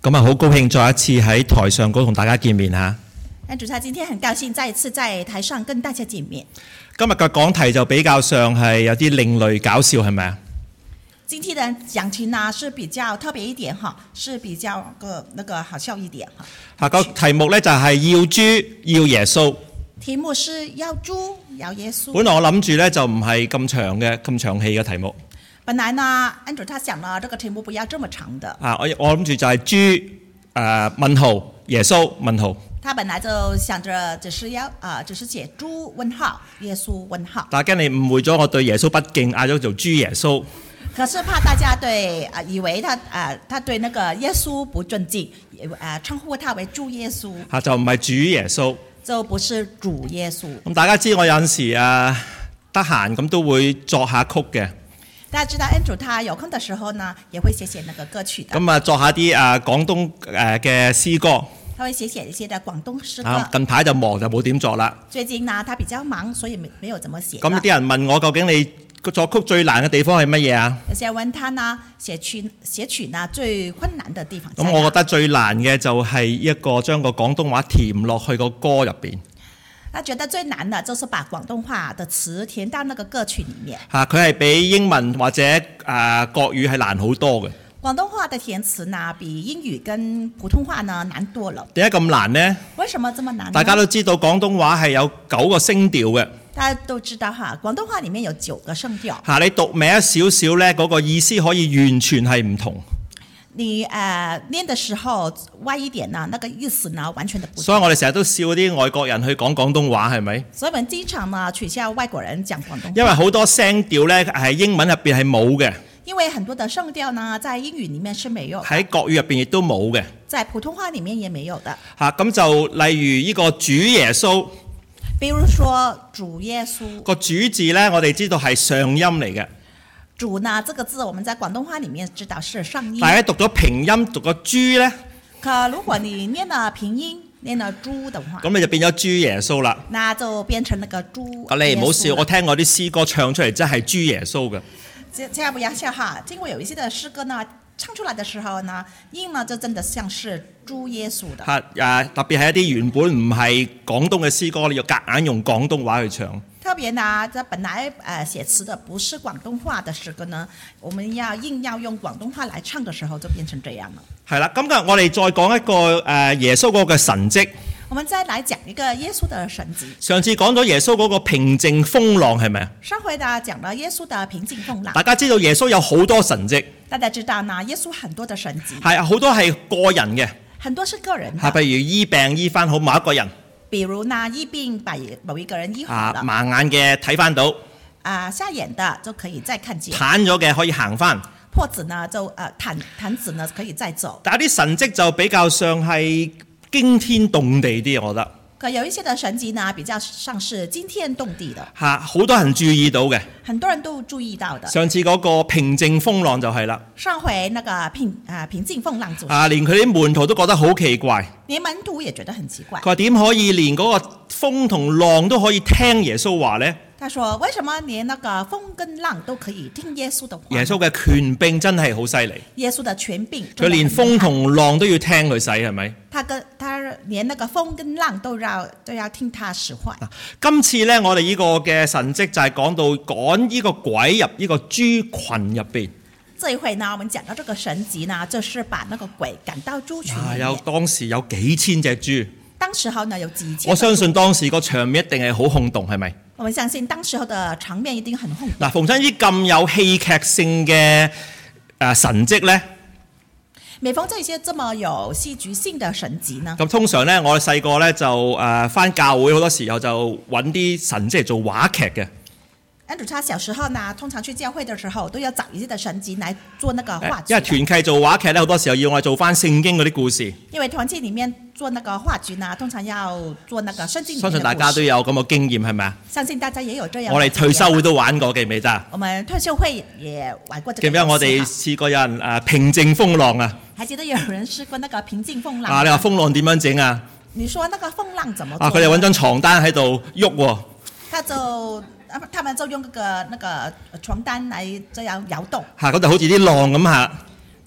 咁啊，好高興再一次喺台上嗰同大家見面嚇。 主他今天很高興再一次在台上跟大家見面。 今日嘅講題就比較上係有啲另類搞笑，係咪啊？ 今天的講題呢是比較特別一點哈，是比較個好笑一點哈。 下個題目呢就係要豬要耶穌。 題目是要豬要耶穌。 本來我諗住呢就唔係咁長氣嘅題目。 本來呢，安主他想呢，這個題目不要這麼長的。 我諗住就係豬問號耶穌問號。 他本來就想着只是寫豬問號耶穌問號。 但係驚你誤會咗我對耶穌不敬，嗌咗做豬耶穌。 可是怕大家以為他對那個耶穌不尊敬，稱呼他為豬耶穌。 就唔係主耶穌。 就不是主耶穌。 咁大家知我有陣時得閒咁都會作下曲嘅。 大家知道 Andrew 他有空的時候呢，也會寫那個歌曲的。 咁作下啲廣東嘅詩歌。 他會寫一些的廣東詩歌。 近排就忙就冇點作啦。 最近呢，他比較忙，所以沒有怎麼寫。 咁啲人問我究竟你作曲最難嘅地方係乜嘢啊？ 有些人問他呢，寫曲呢最困難的地方。 咁我覺得最難嘅就係一個將個廣東話填落去個歌入邊。 他覺得最難的就是把廣東話的詞填到那個歌曲裡面。 佢係比英文或者國語係難好多嘅。 廣東話的填詞呢，比英語跟普通話呢難多了。 點解咁難呢？ 為什麼這麼難呢？ 大家都知道廣東話係有9個聲調嘅。 大家都知道哈，廣東話裡面有9個聲調。 你讀歪一少少呢，嗰個意思可以完全係唔同。 你念的時候歪一點呢，那個意思呢完全的不同。 所以我哋成日都笑啲外國人去講廣東話，係咪？ 所以我們經常呢取笑外國人講廣東話。 因為好多聲調呢係英文入邊係冇嘅。 因為很多的聲調呢，在英語裡面是沒有的。 喺國語入邊亦都冇嘅。 在普通話裡面也沒有的。 咁就例如呢個主耶穌。 比如說主耶穌。個主字呢，我哋知道係上音嚟嘅。 主呢，這個字我們在廣東話裡面知道是上音。 大家讀咗平音，讀個豬呢。 可如果你念了平音，念了豬的話， 咁你就變咗豬耶穌啦。 那就變成那個豬耶穌。 你唔好笑，我聽我啲詩歌唱出嚟真係豬耶穌嘅。 千萬不要笑哈！經過有一些的詩歌呢，唱出來的時候呢，音呢就真的像是豬耶穌的。 特別係一啲原本唔係廣東嘅詩歌，你要夾硬用廣東話去唱。 特別呢，這本來寫詞的不是廣東話的詩歌呢，我們硬要用廣東話來唱的時候，就變成這樣了。係啦， 今日我哋再講一個耶穌嗰個神蹟。 我們再來講一個耶穌的神蹟。 上次講咗耶穌嗰個平靜風浪係咪啊？ 上回呢講了耶穌的平靜風浪。 大家知道耶穌有好多神蹟。 大家知道呢，耶穌很多的神蹟。 係好多係個人嘅。 很多是個人的。 譬如醫病醫翻好某一個人。 比如呢，醫病把某一個人醫好了。 盲眼嘅睇翻到。 瞎眼的就可以再看見。 癱咗嘅可以行翻。 跛子呢就癱子呢可以再走。 但係啲神蹟就比較上係驚天動地啲，我覺得。 可有一些的神蹟呢，比較上是驚天動地的。 好多人注意到嘅。 很多人都注意到的。 上次嗰個平靜風浪就係啦。 上回那個平靜風浪就連佢啲門徒都覺得好奇怪。 連門徒也覺得很奇怪。 佢話點可以連嗰個風同浪都可以聽耶穌話呢？ 他說：為什麼連那個風跟浪都可以聽耶穌的話？ 耶穌嘅權柄真係好犀利。 耶穌的權柄， 佢連風同浪都要聽佢使，係咪？ 他連那個風跟浪都要聽他使喚。 今次呢，我哋呢個嘅神蹟就係講到趕呢個鬼入呢個豬群入邊。 這一回呢，我們講到這個神蹟呢，就是把那個鬼趕到豬群裡面。 當時有幾千隻豬。 當時候呢有幾千。 我相信當時個場面一定係好轟動，係咪？ 我們相信當時候的場面一定很轟動。 逢親啲咁有戲劇性嘅神蹟呢， 每逢這些這麼有戲劇性的神蹟呢， 咁通常呢，我哋細個呢就返教會好多時候就揾啲神蹟嚟做話劇嘅。 安主他小時候呢，通常去教會的時候都要找一些的神蹟來做那個話劇。 因為團契做話劇呢，好多時候要我哋做返聖經嗰啲故事。 因為團契裡面做那個話劇呢，通常要做那個聖經裡面的故事。 相信大家都有咁嘅經驗，係咪啊？ 相信大家也有這樣。 我哋退休會都玩過，記唔記得？ 我們退休會也玩過這個。 記唔記得我哋試過有人平靜風浪啊？ 還記得有人試過那個平靜風浪？ 你話風浪點樣整啊？ 你說那個風浪怎麼做？ 佢哋揾張床單喺度喐喎。 他們就用那個床單來這樣搖動。 嗰度好似啲浪咁嚇。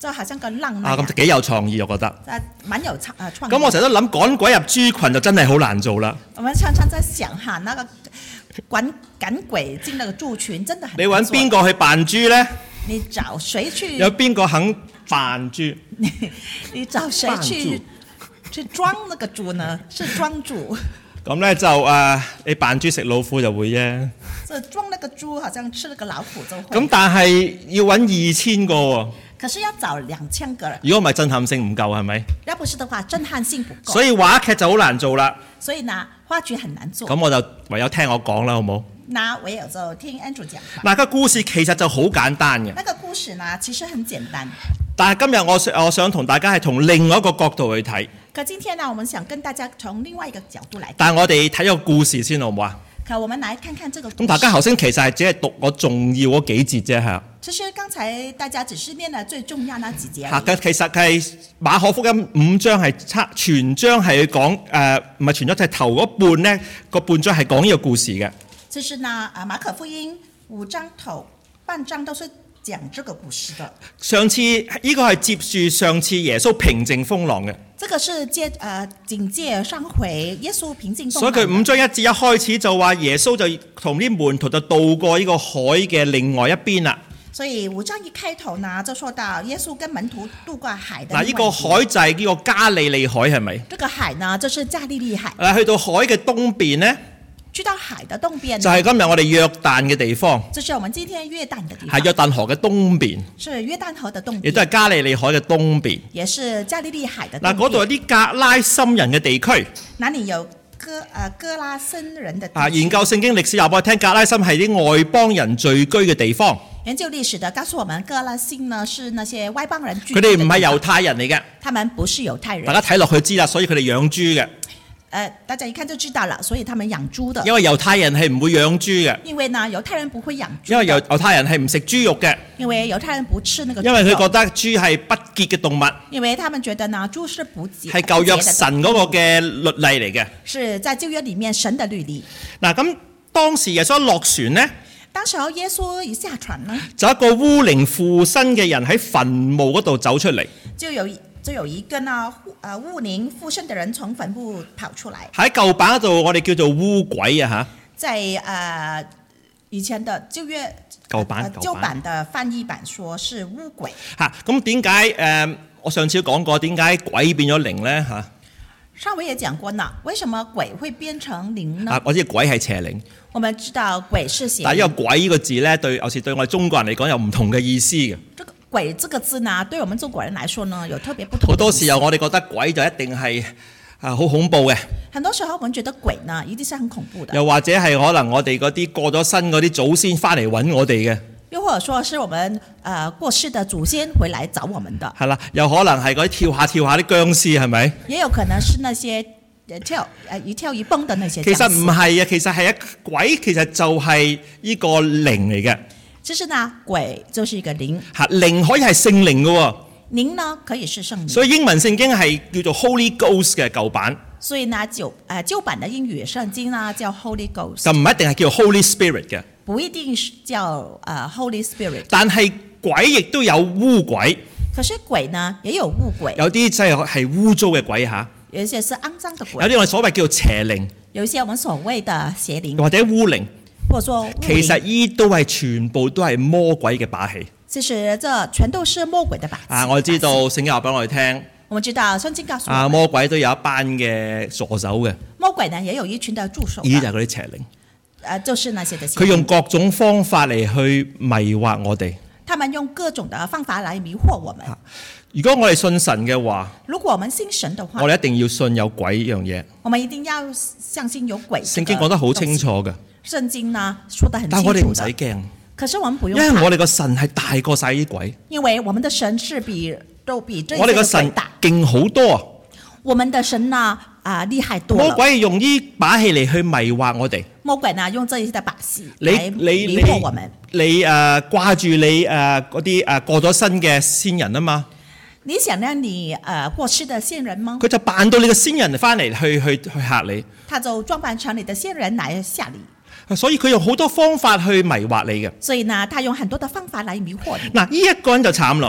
就好像個浪那樣。 咁就幾有創意，我覺得。 蠻有創意。 咁我成日都諗趕鬼入豬群就真係好難做啦。 我們常常在想哈，那個趕鬼進那個豬群真的很難做。 你揾邊個去扮豬咧？ 你找誰去？ 有邊個肯扮豬？ 你找誰去裝那個豬呢？是裝豬。 咁咧就你扮豬食老虎就會啫。 就裝那個豬，好像吃那個老虎就會。 咁但係要揾2000個喎。 可是要找2000個人。 如果唔係震撼性唔夠係咪？ 要不是的話，震撼性不夠。 所以話劇就好難做啦。 所以呢，話劇很難做。 咁我就唯有聽我講啦，好冇？ 那唯有就聽 Andrew 講。 嗱，個故事其實就好簡單嘅。 那個故事呢，其實很簡單。 但係今日我想同大家係從另外一個角度去睇。 可今天呢，我們想跟大家從另外一個角度來。 但係我哋睇個故事先好唔好啊？ 可我們來看看這個故事。 咁大家頭先其實係只係讀我重要嗰幾節啫嚇。 其實剛才大家只是念了最重要那幾節。 嚇，其實係馬可福音5章係全章係講唔係全章，就係頭嗰半呢個半章係講呢個故事嘅。 就是呢馬可福音5章頭半章都是講這個故事的。 上次呢個係接住上次耶穌平靜風浪嘅。 這個是緊接上回耶穌平靜風浪。 所以佢5章1節一開始就話耶穌就同啲門徒就渡過呢個海嘅另外一邊啦。 所以5章一開頭呢，就說到耶穌跟門徒渡過海的。 嗱，呢個海就係呢個加利利海係咪？ 這個海呢，就是加利利海。 去到海嘅東邊呢， 去到海的東邊， 就係今日我哋約旦嘅地方。 這是我們今天約旦的地方。 係約旦河嘅東邊。 是約旦河的東邊。 亦都係加利利海嘅東邊。 也是加利利海的東邊。 嗱，嗰度有啲格拉森人嘅地區。 那裡有哥拉森人的地區。 研究聖經歷史話俾我聽，格拉森係啲外邦人聚居嘅地方。 研究歷史的告訴我們，哥拉森呢是那些外邦人聚居。 佢哋唔係猶太人嚟嘅。 他們不是猶太人。 大家睇落去知啦，所以佢哋養豬嘅。 大家一看就知道了，所以他們養豬的。 因為猶太人係唔會養豬嘅。 因為呢，猶太人不會養豬。 因為猶太人係唔食豬肉嘅。 因為猶太人不吃那個豬肉。 因為佢覺得豬係不潔嘅動物。 因為他們覺得呢，豬是不潔。 係舊約神嗰個嘅律例嚟嘅。 是在舊約裡面神的律例。 嗱，咁當時耶穌落船呢？ 當時候耶穌一下船呢， 就一個污靈附身嘅人喺墳墓嗰度走出嚟。 就有一個呢污靈附身的人從墳墓跑出來。喺舊版嗰度我哋叫做污鬼啊嚇。 在以前的舊約舊版的翻譯版說是污鬼。 嚇，咁點解我上次講過點解鬼變咗靈呢嚇？ 上回也講過呢，為什麼鬼會變成靈呢？ 我知鬼係邪靈。我們知道鬼是邪靈。 但係呢個鬼呢個字呢，有時對我哋中國人嚟講有唔同嘅意思嘅。 這個鬼這個字呢，對我們中國人來說呢，有特別不同。 好多時候我哋覺得鬼就一定係好恐怖嘅。 很多時候我們覺得鬼呢，一定是很恐怖的。 又或者係可能我哋嗰啲過咗身嗰啲祖先翻嚟揾我哋嘅。 又或者說是我們過世的祖先回來找我們的。 係啦，又可能係嗰啲跳下啲僵屍係咪？ 也有可能是那些一跳一蹦的那些僵屍。 其實唔係啊，其實係鬼，其實就係呢個靈嚟嘅。 其實呢，鬼就是一個靈。 嚇，靈可以係聖靈嘅喎。 靈呢可以是聖靈。 所以英文聖經係叫做 Holy Ghost 嘅舊版。 所以呢舊版的英語聖經呢叫 Holy Ghost。 就唔一定係叫 Holy Spirit 嘅。 不一定是叫Holy Spirit。 但係鬼亦都有污鬼。 可是鬼呢也有污鬼。 有啲真係污糟嘅鬼嚇。 有一些是骯髒的鬼。 有啲我哋所謂叫做邪靈。 有一些我們所謂的邪靈。 或者污靈。 或者說其實呢都係全部都係魔鬼嘅把戲。 其實這全都是魔鬼的把戲。 我知道聖經話俾我哋聽。 我們知道聖經告訴我們。 魔鬼都有一班嘅助手嘅。 魔鬼呢也有一群的助手。 呢就係嗰啲邪靈。 就是那些的邪靈。 佢用各種方法嚟去迷惑我哋。 他們用各種的方法來迷惑我們。 如果我哋信神嘅話， 如果我們信神的話， 我哋一定要信有鬼呢樣嘢。 我們一定要相信有鬼。 聖經講得好清楚嘅。 聖經呢說得很清楚的。 但我哋唔使驚。 可是我們不用。 因為我哋個神係大過晒啲鬼。 因為我們的神是都比這些我哋個神勁好多。 我們的神呢厲害多了。 魔鬼用呢把戲嚟去迷惑我哋。 魔鬼呢用這些的把戲嚟迷惑我們。 你掛住你嗰啲過咗身嘅先人啊嘛。 你想讓你過世的先人嗎？ 佢就扮到你嘅先人翻嚟去嚇你。 他就裝扮成你的先人來嚇你。 所以佢用好多方法去迷惑你嘅。 所以呢，他用很多的方法來迷惑你。 嗱，呢一個人就慘咯。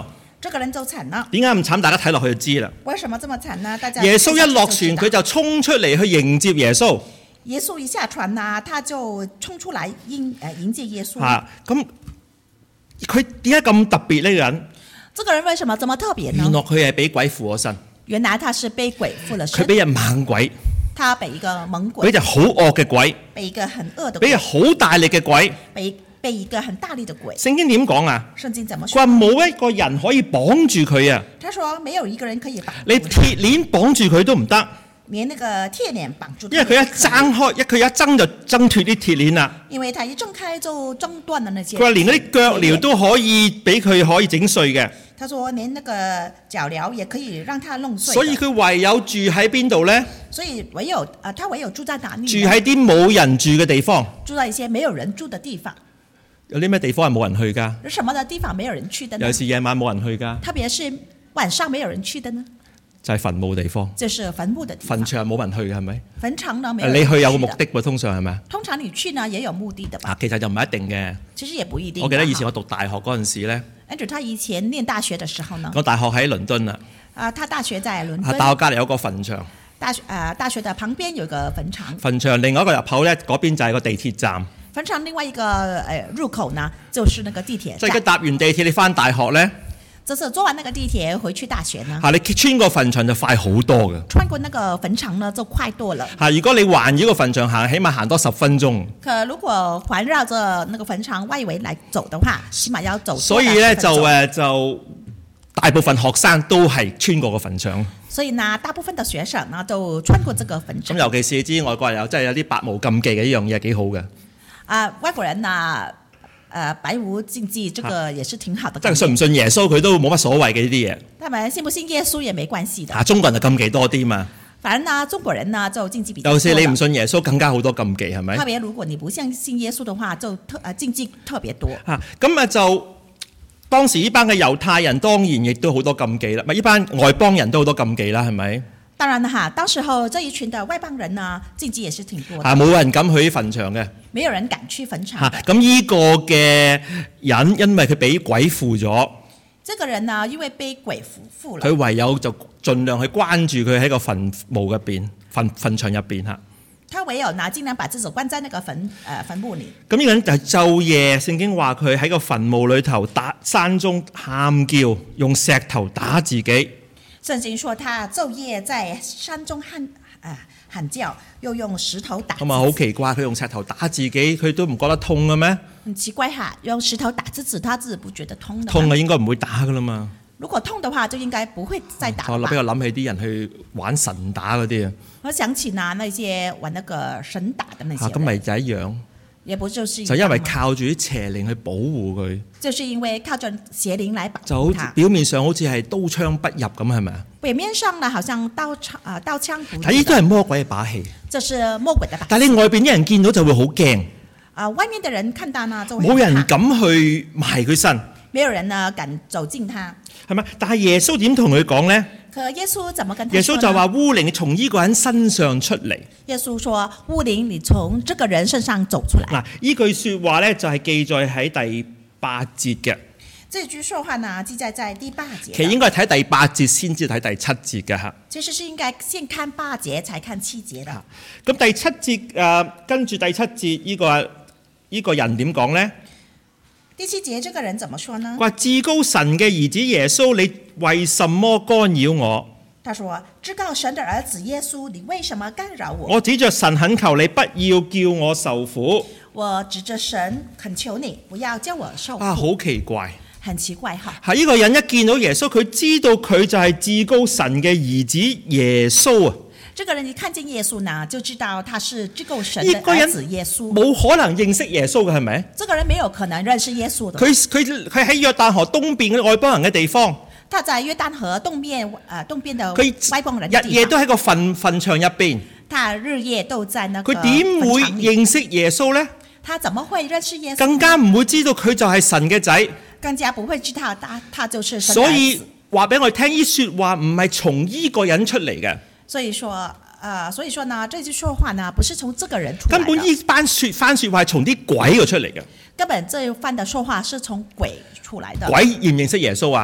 這個人就慘啦。 點解咁慘？大家睇落去就知啦。 為什麼這麼慘呢？大家耶穌一落船，佢就衝出嚟去迎接耶穌。 耶穌一下船啊，他就衝出來迎接耶穌。 咁佢點解咁特別呢個人？ 這個人為什麼這麼特別呢？ 原來佢係俾鬼附咗身。 原來他是被鬼附了身。 佢俾人猛鬼。 他被一個猛鬼。 俾隻好惡嘅鬼。 被一個很惡的鬼。 俾隻好大力嘅鬼。 被一個很大力的鬼。 聖經點講啊？ 聖經怎麼說？ 佢話冇一個人可以綁住佢啊。 他說沒有一個人可以綁住。 你鐵鏈綁住佢都唔得。 連那個鐵鏈綁住。 因為佢一掙開，佢一掙就掙脫啲鐵鏈啦。 因為他一掙開就掙斷了那些。 佢話連嗰啲腳鐐都可以俾佢可以整碎嘅。 他說連那個腳鐐也可以讓他弄碎。 所以佢唯有住喺邊度呢？ 所以他唯有住在哪裡？ 住喺啲冇人住嘅地方。 住在一些沒有人住的地方。 有啲咩地方係冇人去㗎？ 有什麼的地方沒有人去的呢？ 尤其是夜晚冇人去㗎。 特別是晚上沒有人去的呢？ 就係墳墓地方。 就是墳墓的地方。 墳場冇人去嘅係咪？ 墳場呢，沒有人去的。 你去有個目的喎，通常係咪？ 通常你去呢也有目的的吧？ 其實就唔係一定嘅。 其實也不一定。 我記得以前我讀大學嗰陣時咧。 Andrew 他以前念大學的時候呢？ 我大學喺倫敦啊。 他大學在倫敦。 大學隔離有個墳場。 大學的旁邊有個墳場。 墳場另外一個入口咧，嗰邊就係個地鐵站。 墳場另外一個入口呢，就是那個地鐵站。 即係搭完地鐵你翻大學咧。 就是坐完那個地鐵回去大學呢。 你穿過墳場就快好多嘅。 穿過那個墳場呢就快多了。 如果你環繞個墳場行，起碼行多10分鐘。 可如果環繞着那個墳場外圍來走的話，起碼要走。 所以咧就大部分學生都係穿過個墳場。 所以呢，大部分的學生呢都穿過這個墳場。 咁尤其是你知外國人有真係有啲百無禁忌嘅呢樣嘢幾好嘅。 外國人啊。百無禁忌，這個也是挺好的。 即係信唔信耶穌佢都冇乜所謂嘅呢啲嘢。 他們信不信耶穌也沒關係的。 中國人就禁忌多啲嘛。 反正呢，中國人呢就禁忌比較多。 尤其是你唔信耶穌，更加好多禁忌係咪？ 特別如果你不相信耶穌的話，就禁忌特別多。 咁就當時呢班嘅猶太人當然亦都好多禁忌啦，呢班外邦人都好多禁忌啦，係咪？ 當然啦，當時候這一群的外邦人呢，禁忌也是挺多的。 冇人敢去墳場嘅。 沒有人敢去墳場。 咁呢個嘅人，因為佢俾鬼附咗。 這個人呢，因為被鬼附了。 佢唯有就盡量去關注佢喺個墳墓入邊、墳場入邊嚇。 他唯有呢，盡量把自己關在那個墳墓裡。 咁呢個人就晝夜，聖經話佢喺個墳墓裏頭山中喊叫，用石頭打自己。 聖經說他晝夜在山中喊叫，又用石頭打自己。咁好奇怪，佢用石頭打自己，佢都唔覺得痛嘅咩？ 很奇怪哈，用石頭打自己，他自己不覺得痛的。 痛啊，應該唔會打噶啦嘛。 如果痛的話，就應該不會再打。 我俾我諗起啲人去玩神打嗰啲啊。 我想起那些玩那個神打的那些。 咁咪就一樣。 也不就是就因為靠住啲邪靈去保護佢， 就是因為靠着邪靈來保護他， 就好似表面上好似係刀槍不入咁，係咪啊？ 表面上呢，好像刀槍不入。 睇呢都係魔鬼嘅把戲。 這是魔鬼的把戲。 但係你外邊啲人見到就會好驚。 外面的人看到呢，就會冇人敢去埋佢身。 沒有人呢敢走近他。 係咪？但係耶穌點同佢講呢？ 可耶穌怎麼跟他說呢？ 耶穌就話污靈從呢個人身上出嚟。 耶穌說污靈你從這個人身上走出來。 嗱，呢句説話呢，就係記載喺第8節嘅。 這句說話呢記載在第8節。 其實應該係睇第8節先至睇第7節嘅嚇。 其實是應該先看8節才看7節的。 咁第7節跟住第7節呢個人點講呢？ 第7節這個人怎麼說呢？ 話至高神嘅兒子耶穌，你為什麼干擾我？ 他說：至高神的兒子耶穌，你為什麼干擾我？ 我指着神懇求你，不要叫我受苦。 我指着神懇求你，不要叫我受苦。 好奇怪。 很奇怪哈。 係呢個人一見到耶穌，佢知道佢就係至高神嘅兒子耶穌啊。 這個人一看見耶穌呢，就知道他是至高神的兒子耶穌。 冇可能認識耶穌嘅係咪？ 這個人沒有可能認識耶穌的。 佢喺約旦河東邊嘅外邦人嘅地方。 他在約旦河東邊的外邦人。 日夜都喺個墳場入邊。 他日夜都在那個墳場裡。 佢點會認識耶穌呢？ 他怎麼會認識耶穌？ 更加唔會知道佢就係神嘅仔。 更加不會知道他就是神。 所以話俾我哋聽，呢說話唔係從呢個人出嚟嘅。所以說呢，這句說話呢，不是從這個人出來的。 根本呢番說話係從啲鬼度出嚟嘅。 根本這番的說話是從鬼出來的。 鬼認唔認識耶穌啊？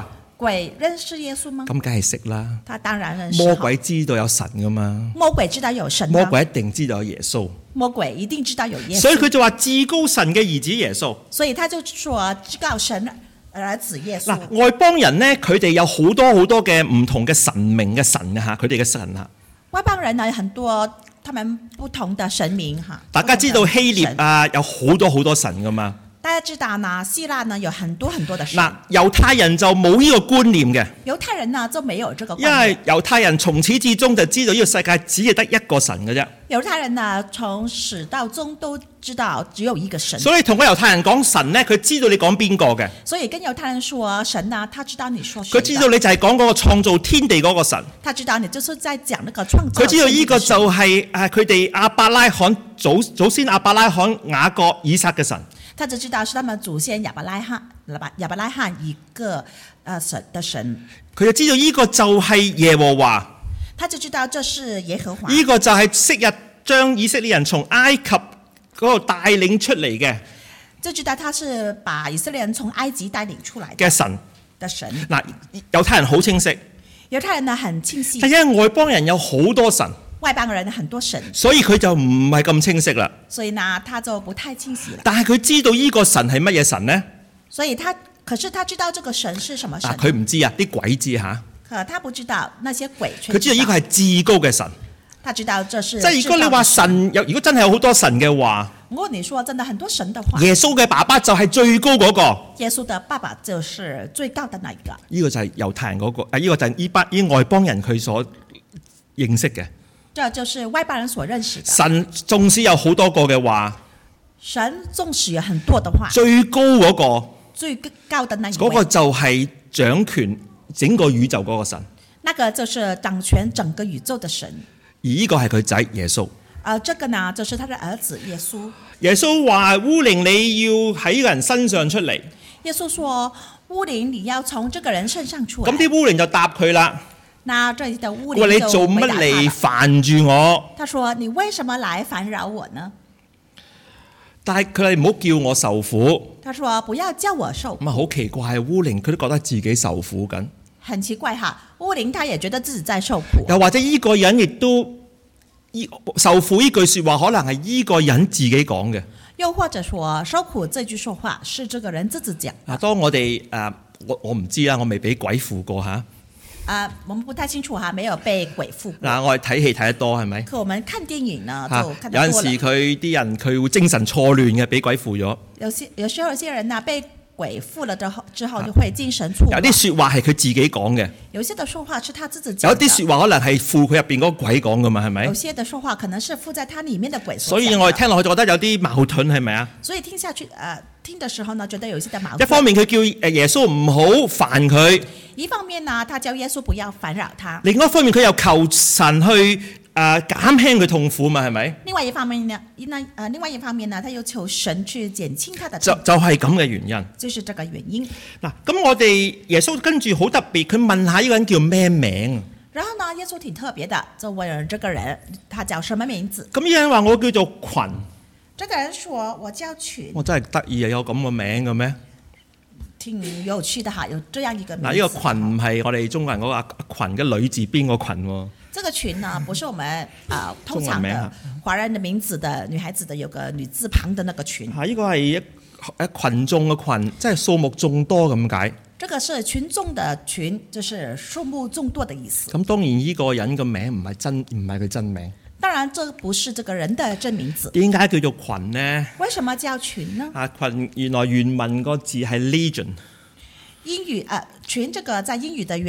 鬼認識耶穌嗎？ 咁梗係識啦。 他當然認識。 魔鬼知道有神噶嘛？ 魔鬼知道有神。 魔鬼一定知道有耶穌。 魔鬼一定知道有耶穌。 所以佢就話至高神嘅兒子耶穌。 所以他就說至高神兒子耶穌。 嗱，外邦人呢，佢哋有好多嘅唔同嘅神明嘅神啊，佢哋嘅神啊。 外邦人呢，很多他們不同的神明哈。 大家知道希臘啊，有好多神噶嘛。 大家知道呢，希臘呢有很多的神。 嗱，猶太人就冇呢個觀念嘅。 猶太人呢就沒有這個觀念。 因為猶太人從始至終就知道呢個世界只係得一個神嘅啫。 猶太人呢從始到終都知道只有一個神。 所以同個猶太人講神呢，佢知道你講邊個嘅。 所以跟猶太人說神呢，他知道你說誰。 佢知道你就係講嗰個創造天地嗰個神。 他知道你就是在講那個創造。 佢知道呢個就係佢哋亞伯拉罕祖先亞伯拉罕雅各以撒嘅神。 他就知道是他們祖先亞伯拉罕一個神的神。 佢就知道呢個就係耶和華。 他就知道這是耶和華。 呢個就係昔日將以色列人從埃及嗰度帶領出嚟嘅。 就知道他是把以色列人從埃及帶領出來嘅神。嗱，猶太人好清晰。 猶太人呢很清晰。 但因為外邦人有好多神。 外邦人很多神， 所以佢就唔係咁清晰啦。 所以呢，他就不太清晰了。 但係佢知道呢個神係乜嘢神呢？ 所以可是他知道這個神是什麼神？ 佢唔知啊，啲鬼知嚇。 他不知道那些鬼。 佢知道呢個係至高嘅神。 他知道這是。 即係如果你話神如果真係有好多神嘅話， 如果你說真的很多神的話， 耶穌嘅爸爸就係最高嗰個。 耶穌的爸爸就是最高的那一個。 呢個就係猶太人嗰個，呢個就係呢外邦人佢所認識嘅。 這就是外邦人所認識的。 神縱使有好多個嘅話， 神縱使有很多的話， 最高嗰個， 最高的那一位， 嗰個就係掌權整個宇宙嗰個神。 那個就是掌權整個宇宙的神。 而呢個係佢仔耶穌。 這個呢，就是他的兒子耶穌。 耶穌話污靈你要喺呢個人身上出嚟。 耶穌說污靈你要從這個人身上出來。 咁啲污靈就答佢啦。 那這裡的污靈就你做乜嚟煩住我？ 他說：你為什麼來煩擾我呢？ 但係佢哋唔好叫我受苦。 他說：不要叫我受苦。 咁啊好奇怪，污靈佢都覺得自己受苦緊。 很奇怪哈，污靈他也覺得自己在受苦。 又或者呢個人亦都受苦呢句説話，可能係呢個人自己講嘅。 又或者說受苦這句說話是這個人自己講。 啊，當我哋我唔知啦，我未俾鬼附過嚇。 我們不太清楚哈，沒有被鬼附過。 我哋睇戲睇得多係咪？ 可我們看電影呢，就看得多了。 有陣時佢啲人佢會精神錯亂嘅，俾鬼附咗。 有時候有些人呢被鬼附了之後就會精神錯亂。 有啲説話係佢自己講嘅。 有些的說話是他自己講。 有啲説話可能係附佢入邊嗰個鬼講噶嘛，係咪？ 有些的說話可能是附在他裡面的鬼所講。 所以我哋聽落去就覺得有啲矛盾，係咪啊？ 所以聽下去聽的時候呢，覺得有些的矛盾。 一方面佢叫耶穌唔好煩佢， 一方面呢，他叫耶穌不要煩擾他。 另外一方面佢又求神去減輕佢痛苦嘛，係咪？ 另外一方面呢，他又求神去減輕他的痛苦。 就係咁嘅原因。 就是這個原因。 嗱，咁我哋耶穌跟住好特別，佢問下呢個人叫咩名？ 然後呢，耶穌挺特別的，就問這個人，他叫什麼名字？ 咁呢個人話我叫做群。 這個人說我叫群。 我真係得意啊！有咁嘅名嘅咩？ 挺有趣的哈，有這樣一個名字。 嗱，呢個群唔係我哋中國人嗰個群嘅女字邊個群喎。 這個群呢，不是我們通常的華人的名字的女孩子的有個女字旁的那個群。 呢個係一群眾嘅群，即係數目眾多咁解。 這個是群眾的群，就是數目眾多的意思。 咁當然呢個人嘅名唔係佢真名。 當然，這不是這個人的真名字。 點解叫做群呢？ 為什麼叫群呢？ 群原來原文個字係 legion。 英語群這個在英語的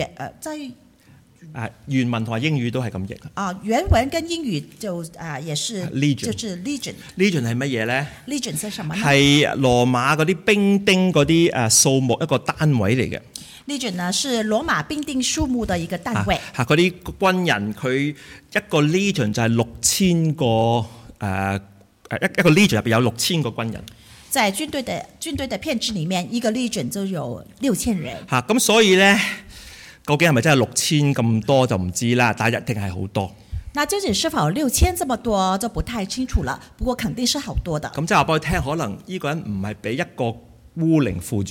原文同埋英語都係咁譯。 原文跟英語就也是 legion， 就是 legion。 legion 係乜嘢呢？ legion 係什麼呢？ 係羅馬嗰啲兵丁嗰啲數目一個單位嚟嘅。 legion 呢是羅馬兵丁數目的一個單位。 嗰啲軍人佢一個 legion 就係6000個一個 legion 入邊有6000個軍人。 在軍隊的編制裡面，一個 legion 就有6000人。 咁所以呢，究竟係咪真係6000咁多就唔知啦，但係一定係好多。 那究竟是否6000這麼多就不太清楚了，不過肯定是好多的。 咁即係話俾佢聽，可能呢個人唔係俾一個污靈附住。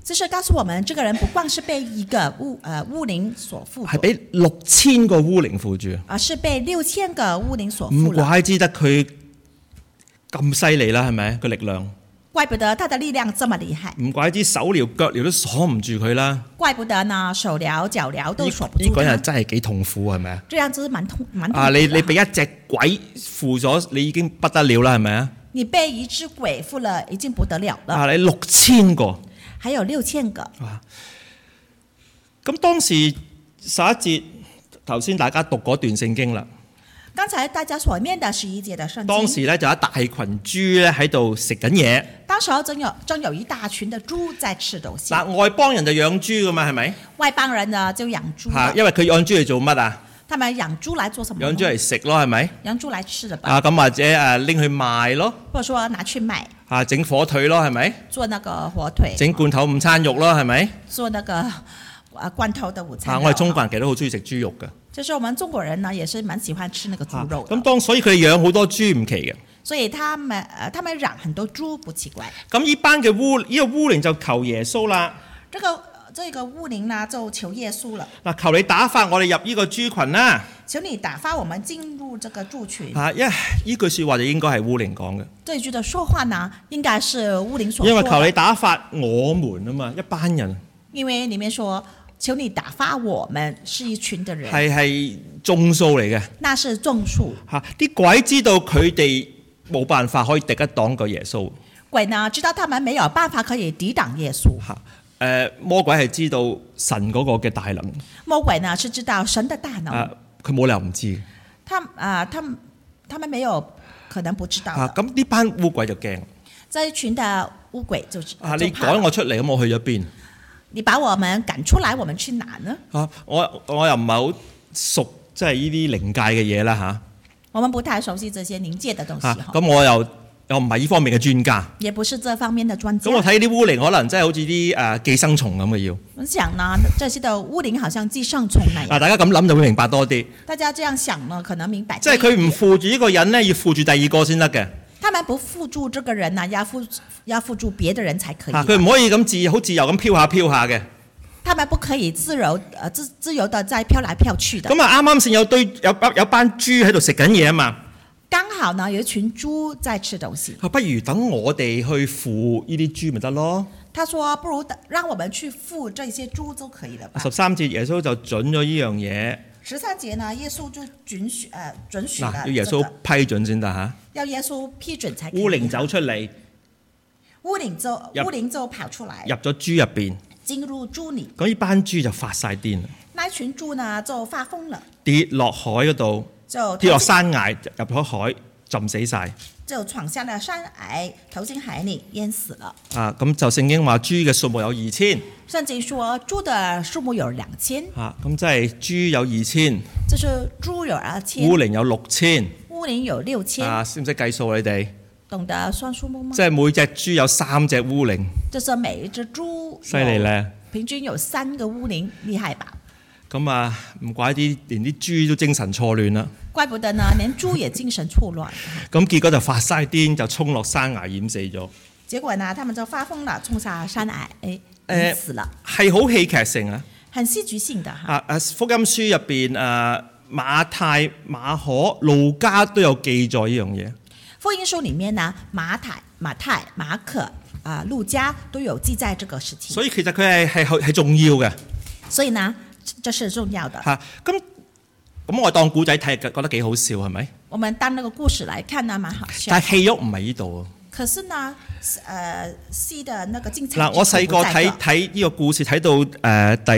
這是告訴我們，這個人不光是被一個污靈所附係俾6000個污靈附住， 而是被6000個污靈所唔附了。 怪之得佢咁犀利啦，係咪個力量？ 怪不得他的力量這麼厲害， 唔怪之手鐐腳鐐都鎖唔住佢啦。 怪不得呢手鐐腳鐐都鎖不住呢個人他。 真係幾痛苦，係咪啊？ 這樣子蠻痛苦的。 啊，你俾一隻鬼附咗，你已經不得了啦，係咪啊？ 你被一隻鬼附了，已經不得了了。 啊，你6000個， 還有6000個。 咁當時11節頭先大家讀嗰段聖經啦。 剛才大家所念的11節的聖經， 當時咧就有一大群豬咧喺度食緊嘢。 當時候正有一大群的豬在吃東西。 嗱，外邦人就養豬噶嘛，係咪？ 外邦人呢就養豬。 嚇，因為佢養豬嚟做乜啊？ 他們養豬來做什麼？ 養豬嚟食咯，係咪？ 養豬來吃的吧。 啊，咁或者拎去賣咯。 或者說拿去賣。 啊，整火腿咯，係咪？ 做那個火腿。 整罐頭午餐肉咯，係咪？ 做那個罐頭的午餐肉。 我哋中國人其實都好中意食豬肉嘅。 就是我們中國人呢，也是蠻喜歡吃那個豬肉。 咁所以佢哋養好多豬唔奇嘅。 所以他們養很多豬不奇怪。 咁呢班嘅污靈就求耶穌啦。 這個污靈呢就求耶穌了。 嗱，求你打發我哋入呢個豬群啦。 求你打發我們進入這個豬群。 因為呢句説話就應該係污靈講嘅。 這句的說話呢，應該是污靈所說的。 因為求你打發我們啊嘛，一班人。 因為裡面說。求你打發我們是一群的人， 係眾數嚟嘅。 那是眾數。 啲鬼知道佢哋冇辦法可以敵得擋個耶穌。 鬼呢知道他們沒有辦法可以抵擋耶穌。 魔鬼係知道神嗰個嘅大能。 魔鬼呢是知道神的大能。 佢冇理由唔知。 他們沒有可能不知道。 咁呢班污鬼就驚。 這一群的污鬼就你趕我出嚟，咁我去咗邊？ 你把我們趕出來，我們去哪呢？ 我又唔係好熟，即係呢啲靈界嘅嘢啦嚇。 我們不太熟悉這些靈界的東西。 咁我又唔係呢方面嘅專家。 也不是這方面的專家。 咁我睇啲污靈可能真係好似啲寄生蟲咁嘅要。 我想呢，這些的污靈好像寄生蟲那樣。 大家咁諗就會明白多啲。 大家這樣想呢，可能明白。 即係佢唔附住呢個人呢，要附住第二個先得嘅。 他們不附住這個人呢，要附住別的人才可以。 佢唔可以咁好自由咁飄下嘅。 他們不可以自由的在飄來飄去的。 咁啊，啱啱先有班豬喺度食緊嘢啊嘛。 剛好呢，有一群豬在吃東西。 不如等我哋去附呢啲豬咪得咯。 他說：不如讓我們去附這些豬就可以了吧。 13節耶穌就准咗呢樣嘢。 13節呢，耶穌就准許了。 要耶穌批准先得嚇。 要耶穌批准才可以。 污靈走出嚟。 污靈就跑出來。 入咗豬入邊。 進入豬裏。 咁呢班豬就發晒癲啦。 那一群豬呢就發瘋了。 跌落海嗰度。跌落山崖入咗海，浸死晒。 就闖下了山崖，投進海裏，淹死了。 咁就聖經話豬嘅數目有2000。 聖經說豬的數目有2000。 咁即係豬有2000。 就是豬有2000。 污靈有6000。 污靈有6000。 識唔識計數你哋？ 懂得算數目嗎？ 即係每隻豬有3隻污靈。 就是每一隻豬。 犀利咧！ 平均有3個污靈，厲害吧？ 咁唔怪啲連啲豬都精神錯亂啦。 怪不得呢，連豬也精神錯亂。 咁結果就發晒癲，就衝落山崖淹死咗。 結果呢，他們就發瘋了，衝下山崖，淹死了。 係好戲劇性啊！ 很戲劇性的福音書入邊馬太、馬可、路加都有記載呢樣嘢。 福音書裡面呢，馬太、馬可、路加都有記載這個事情。 所以其實佢係重要嘅。 所以呢，這是重要的。 咁我當古仔睇，覺得幾好笑，係咪？ 我們當那個故事來看呢，蠻好笑。 但係戲肉唔係呢度。 可是呢，戲的那個精彩。 我細個睇呢個故事睇到第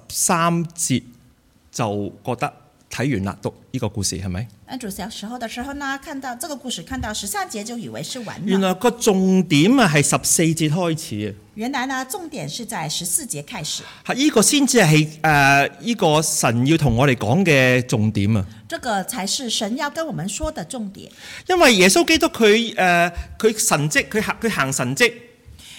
13節就覺得睇完啦，讀呢個故事係咪？ 主小時候的時候呢，看到這個故事，看到13節就以為是完了。 原來個重點係14節開始。 原來呢，重點是在14節開始。 呢個先至係呢個神要同我哋講嘅重點啊！ 這個才是神要跟我們說的重點。 因為耶穌基督佢神蹟，佢行神蹟。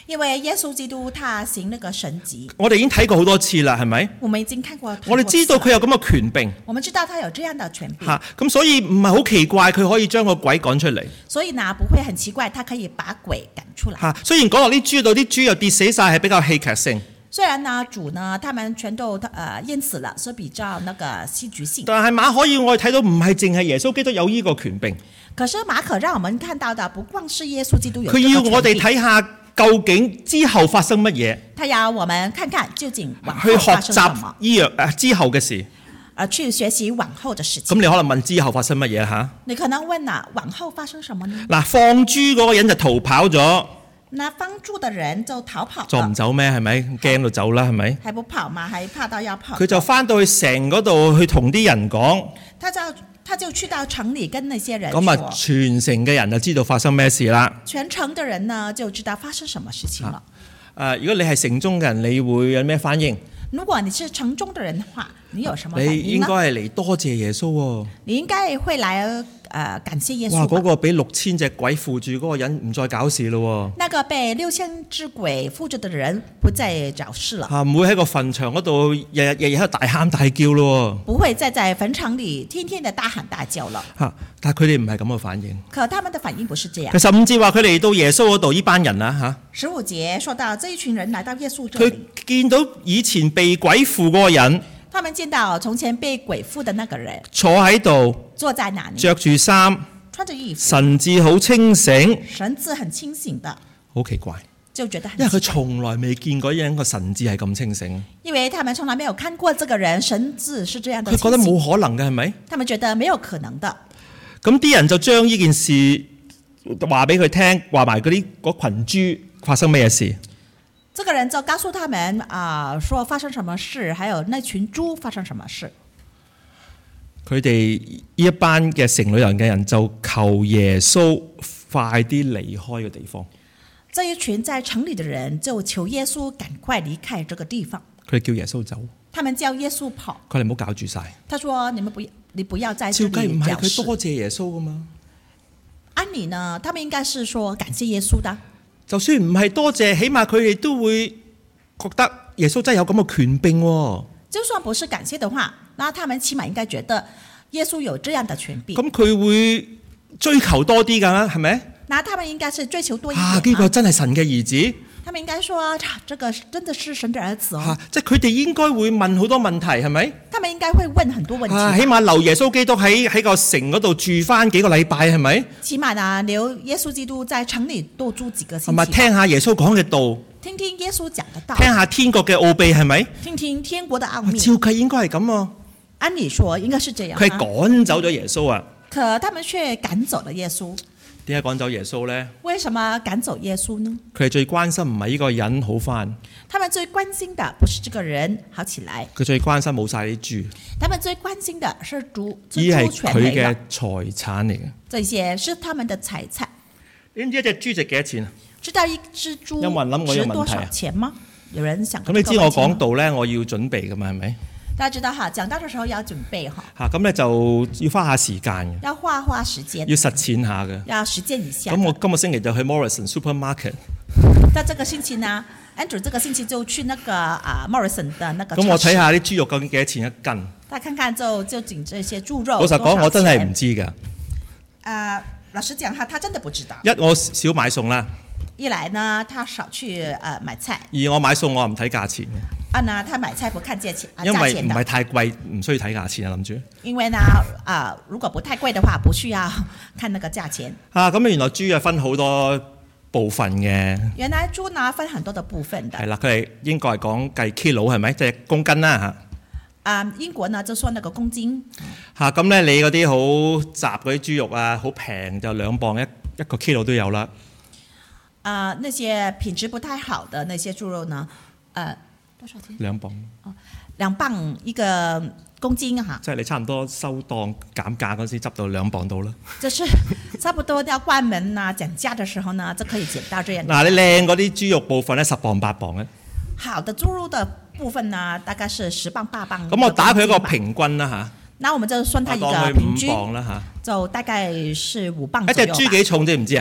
因為耶穌基督他行那個神蹟， 我哋已經睇過好多次啦，係咪？ 我們已經看過。 我哋知道佢有咁嘅權柄。 我們知道他有這樣的權柄。 咁所以唔係好奇怪，佢可以將個鬼趕出嚟。 所以呢，不會很奇怪，他可以把鬼趕出來。 雖然講落啲豬度，啲豬又跌死晒，係比較戲劇性。 雖然呢，主呢，他們全都淹死了，是比較那個戲劇性。 但係馬可要我哋睇到，唔係淨係耶穌基督有呢個權柄。 可是馬可讓我們看到的，不光是耶穌基督有。 佢要我哋睇下究竟之後發生乜嘢。 他要我們看看究竟往後去學發生什麼。 之後嘅事。 去學習往後的事情。 咁你可能問之後發生乜嘢嚇？ 你可能問啊，往後發生什麼呢？ 嗱，放豬嗰個人就逃跑咗。 那放豬的人就逃跑了。 仲唔走咩？係咪驚到走啦？係咪？ 還不跑嘛？還怕到要跑。 佢就翻到去城嗰度去同啲人講。 他就去到城裡跟那些人說。 咁啊，全城嘅人就知道發生咩事啦。 全城的人呢就知道發生什麼事情了。 如果你係城中嘅人，你會有咩反應？ 如果你是城中的人的話，你有什麼反應呢？ 你應該係嚟多謝耶穌喎。 你應該會來感謝耶穌。 哇！嗰個俾6000隻鬼附住嗰個人唔再搞事咯。 那個被6000隻鬼附着的人不再找事了。 唔會喺個墳場嗰度日日喺度大喊大叫咯。 不會再在墳場裡天天的大喊大叫了。 但係佢哋唔係咁嘅反應。 可他們的反應不是這樣。 其實15節話佢嚟到耶穌嗰度，呢班人啦 15節說到這一群人來到耶穌這裡， 佢見到以前被鬼附嗰個人。 他們見到從前被鬼附的那個人坐喺度， 坐在那裡， 着住衫， 穿着衣服， 神志好清醒， 神志很清醒的， 好奇怪， 就覺得很奇怪， 因為佢從來未見過一人個神志係咁清醒， 因為他們從來沒有看過這個人神志是這樣的清醒， 佢覺得冇可能嘅係咪？ 他們覺得沒有可能的， 咁啲人就將呢件事話俾佢聽，話埋嗰群豬發生咩事。 這個人就告訴他們說發生什麼事，還有那群豬發生什麼事。 佢哋呢一班嘅城裏人嘅人就求耶穌快啲離開個地方。 這一群在城裏的人就求耶穌趕快離開這個地方。 佢哋叫耶穌走。 他們叫耶穌跑。 佢哋唔好搞住晒。 他說：你不要在這裏搞事。照計唔係佢多謝耶穌噶嘛？ 按理呢，他們應該是說感謝耶穌的。 就算唔係多謝，起碼佢哋都會覺得耶穌真係有咁嘅權柄喎。 就算不是感謝的話，那他們起碼應該覺得耶穌有這樣的權柄。 咁佢會追求多啲㗎，係咪？ 那他們應該是追求多一點。 呢個真係神嘅兒子。 他們應該說，這個真的是神的兒子哦。 即係佢哋應該會問好多問題，係咪？ 他們應該會問很多問題。 起碼留耶穌基督喺個城嗰度住翻幾個禮拜，係咪？ 起碼呢，留耶穌基督在城裡多住幾個星期。 係咪聽下耶穌講嘅道？ 聽聽耶穌講的道。 聽下天國嘅奧秘，係咪？ 聽聽天國的奧秘。 照計應該係咁喎。 按理說應該是這樣。 佢係趕走咗耶穌啊！ 可他們卻趕走了耶穌。 點解趕走耶穌呢？ 為什麼趕走耶穌呢？ 佢哋最關心唔係呢個人好翻。 他們最關心的不是這個人好起來。 佢最關心冇晒啲豬。 他們最關心的是豬全沒了。 呢係佢嘅財產嚟嘅。 這些是他們的財產。 你知一隻豬值幾多錢啊？ 知道一隻豬值多少錢嗎？有人想過。 咁你知我講道呢，我要準備㗎嘛，係咪？ 大家知道講道嘅時候要準備咁咧就要花下時間嘅， 要花時間， 要實踐下嘅， 要實踐一下。 咁我今個星期就去 Morrison Supermarket。 在這個星期呢 ，Andrew 這個星期就去那個Morrison 的那個。 咁我睇下啲豬肉究竟幾多錢一斤？ 大家看看就整這些豬肉。 老實講，我真係唔知㗎。 老實講他真的不知道。 我少買餸啦。 一來呢，他少去買菜。 二我買餸我唔睇價錢嘅。 呢，他買菜不看價錢， 因為唔係太貴，唔需要睇價錢啊，諗住。 因為呢，如果不太貴的話，不需要看那個價錢。 咁原來豬啊分好多部分嘅。 原來豬呢分很多的部分的。係啦，佢哋英國係講計 kilo 係咪？即係公斤啦嚇。 英國呢就說那個公斤。 咁咧你嗰啲好雜嗰啲豬肉啊，好平就2磅一個 kilo 都有啦。 那些品質不太好的那些豬肉呢，多少錢？2磅。2磅一個公斤嚇。 即係你差唔多收檔減價嗰時執到2磅到啦。 就是差不多要關門啊減價的時候呢，就可以減到這樣。 你靚嗰啲豬肉部分咧10磅8磅咧。 好的豬肉的部分呢，大概是10磅8磅。 咁我打佢一個平均啦嚇。 那我們就算它一個平均。 5磅啦嚇。 就大概是5磅左右吧。 一隻豬幾重知唔知啊？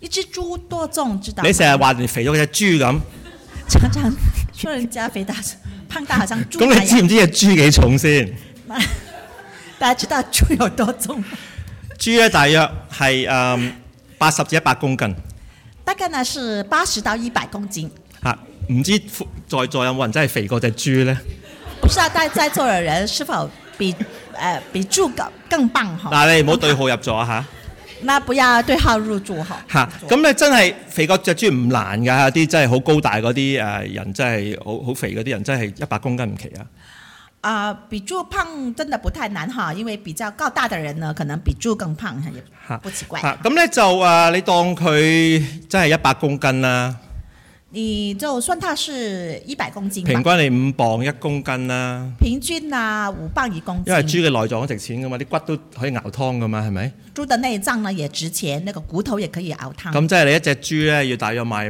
一隻豬多重知道嗎？ 你成日話人肥咗隻豬咁， 常常說人家肥大胖大好像豬咁你知唔知隻豬幾重先？ 大家知道豬有多重？ 豬咧大約係80至100公斤。 大概呢是80到100公斤。 嚇，唔知在座有冇人真係肥過隻豬咧？ 不知道在座的人是否比豬更棒哈？ 嗱，你唔好對號入座啊嚇！ 那不要對號入座哈。 嚇，咁咧真係肥過隻豬唔難㗎，啲真係好高大嗰啲人真係好肥嗰啲人真係100公斤唔奇啊！ 比豬胖真的不太難哈，因為比較高大的人呢，可能比豬更胖，也不奇怪。 咁咧就你當佢真係100公斤啦。 你就算它是100公斤吧， 平均你5磅1公斤啦。 平均啊5磅1公斤。 因為豬嘅內臟都值錢噶嘛，啲骨都可以熬湯噶嘛，係咪？ 豬的內臟呢也值錢，那個骨頭也可以熬湯。 咁即係你一隻豬咧要大約賣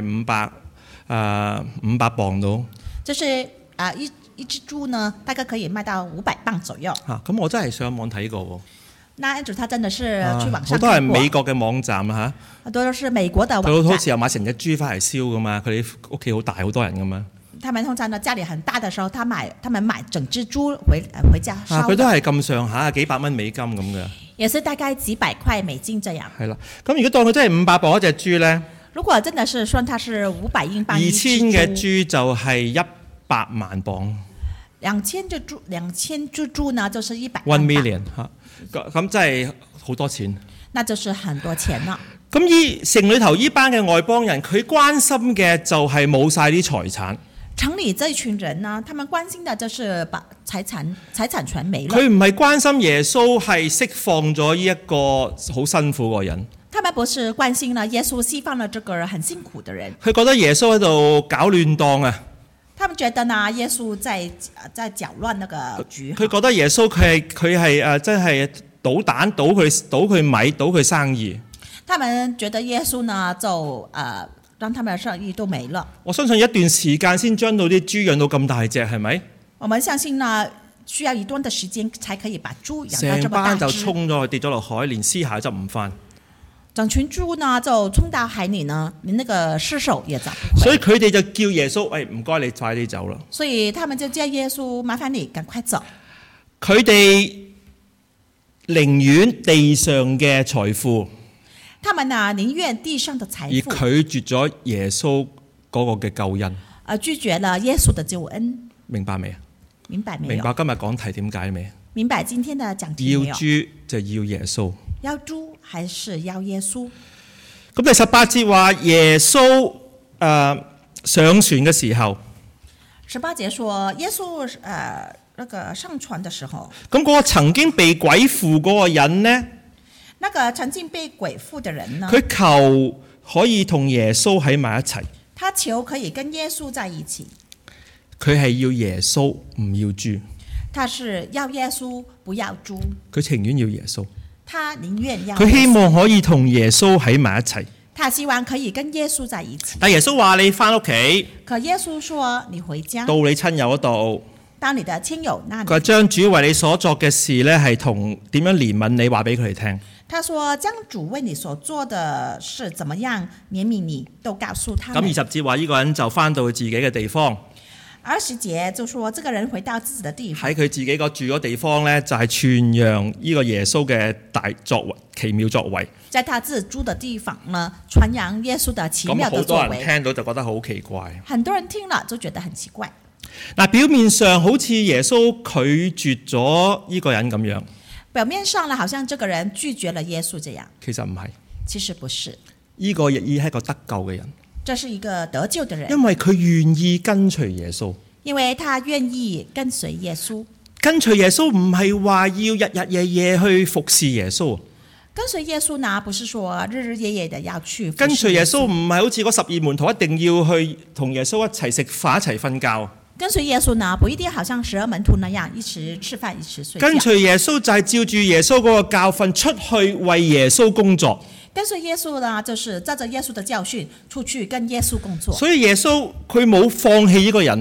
500磅到。 就是一隻豬呢，大概可以賣到500磅左右。 咁我真係上網睇過喎。 那 Andrew 他真的是去網上看過。 好多係美國嘅網站啊嚇。 好多都是美國的網站。 佢好似又買成隻豬翻嚟燒噶嘛，佢哋屋企好大，好多人噶嘛。 他們通常呢家裡很大的時候，他們買整隻豬回家燒。 佢都係咁上下，幾百蚊美金咁嘅。 也是大概幾百塊美金這樣。 係啦，咁如果當佢真係500磅一隻豬咧， 如果真的是算它是500英鎊 ，2000嘅豬就係100萬磅。 2000隻豬呢，就是100萬。 1 million 嚇，咁真係好多錢。 那就是很多錢啦。 咁城裏頭依班嘅外邦人，佢關心嘅就係冇晒啲財產。 城裏這群人呢，他們關心的就是把財產全沒了。 佢唔係關心耶穌係釋放咗呢一個好辛苦個人。 他們不是關心了耶穌釋放了這個很辛苦的人。 佢覺得耶穌喺度搞亂檔啊！ 他們覺得呢，耶穌在攪亂那個局。 佢覺得耶穌佢係真係搗蛋，倒佢米，倒佢生意。 他們覺得耶穌呢就讓他們的生意都沒了。 我相信一段時間先將到啲豬養到咁大隻，係咪？ 我們相信呢，需要一段的時間才可以把豬養到這麼大隻。 成班就衝咗去跌咗落海，連屍骸執唔翻。 整群豬呢就衝到海裡呢，連那個屍首也找不回。 所以佢哋就叫耶穌：喂，唔該你快啲走啦。 所以他們就叫耶穌：麻煩你趕快走。 佢哋寧願地上嘅財富， 他們啊寧願地上的財富， 而拒絕咗耶穌嗰個嘅救恩。 拒絕了耶穌的救恩。 明白未啊？ 明白沒有？ 明白今日講題點解未？ 明白今天的講題沒有？ 要豬就要耶穌。 要豬還是要耶穌？ 咁第18節話耶穌上船嘅時候 ，18節說耶穌那個上船的時候， 咁嗰個曾經被鬼附嗰個人呢？ 那個曾經被鬼附的人呢？ 佢求可以同耶穌喺埋一齊。 他求可以跟耶穌在一起。 佢係要耶穌唔要豬。 他是要耶穌不要豬。 佢情願要耶穌。 他寧願要。 佢希望可以同耶穌喺埋一齊。 他希望可以跟耶穌在一起。 但耶穌話你翻屋企。 可耶穌說你回家。 到你親友嗰度。 到你的親友那裡。 佢話將主為你所作嘅事呢，係同點樣憐憫你話俾佢哋聽。 他說將主為你所做的事怎麼樣憐憫你都告訴他。 咁20節話呢個人就翻到自己嘅地方。 20節就說這個人回到自己的地方。 喺佢自己個住嗰地方呢，就係傳揚呢個耶穌嘅大作為、奇妙作為。 在他自己住的地方呢，傳揚耶穌的奇妙的作為。 咁好多人聽到就覺得好奇怪。 很多人聽了就覺得很奇怪。 嗱，表面上好似耶穌拒絕咗呢個人咁樣。 表面上呢，好像這個人拒絕了耶穌這樣。 其實唔係。 其實不是。 呢個亦係一個得救嘅人。 這是一個得救的人。 因為佢願意跟隨耶穌。 因為他願意跟隨耶穌。 跟隨耶穌唔係話要日日夜夜去服侍耶穌。 跟隨耶穌呢，不是說日日夜夜的要去服侍耶穌。 跟隨耶穌唔係好似嗰12門徒一定要去同耶穌一齊食飯、一齊瞓覺。 跟隨耶穌呢，不一定好像12門徒那樣一起吃飯、一起睡覺。 跟隨耶穌就係照住耶穌嗰個教訓出去為耶穌工作。 跟隨耶穌呢，就是照着耶穌的教訓出去跟耶穌工作。 所以耶穌佢冇放棄呢個人。